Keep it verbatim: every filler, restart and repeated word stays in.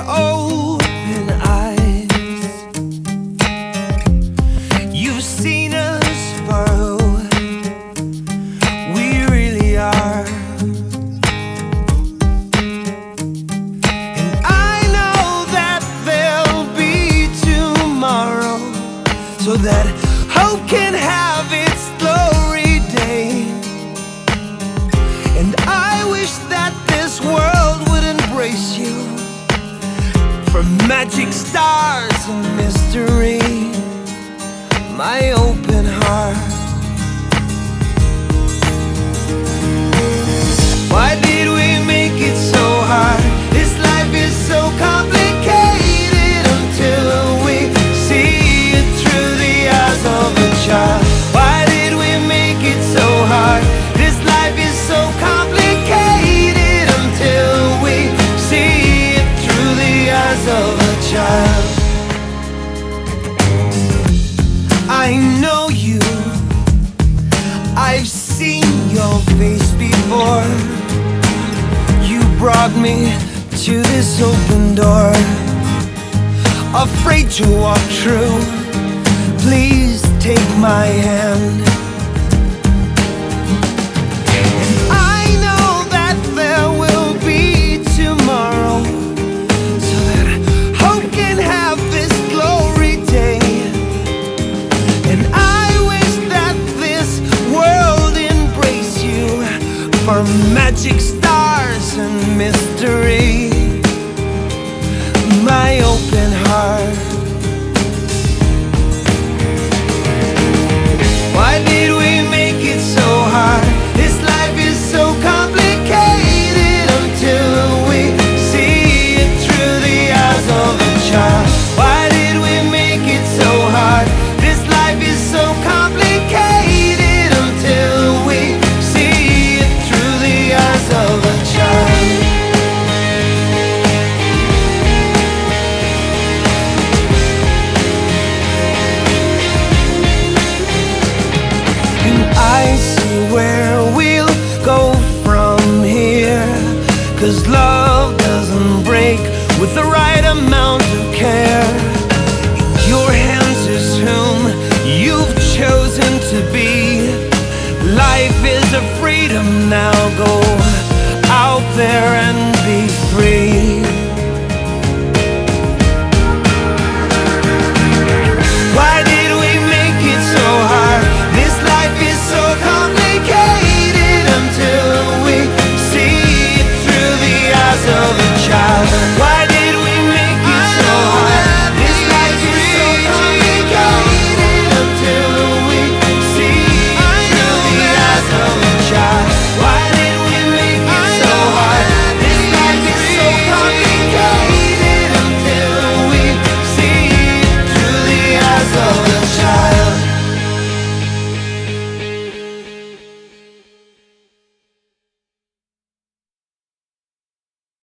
open eyes. You've seen us for who we really are, and I know that there'll be tomorrow, so that hope can have its glory day. And I wish that this world would embrace you, for magic, stars, and mystery, my open heart. Why did we make it so hard? This life is so complicated until we see it through the eyes of a child. Why did we make it so hard? This life is so complicated until we see it through the eyes of a child. I know you, I've seen your face before. You brought me to this open door, afraid to walk through. Please take my hand. And I know that there will be tomorrow, so that hope can have this glory day. And I wish that this world embrace you, for magic, stars, and mystery, my open heart. Why did we make it so hard? This life is so complicated until we see it through the eyes of a child. Why did we make it so hard? This life is so complicated until we see it through the eyes of a child. And I see where we'll go from here, 'cause love doesn't break with the right amount of care. In your hands is whom you've chosen to be. Life is a freedom now, go out there and be free.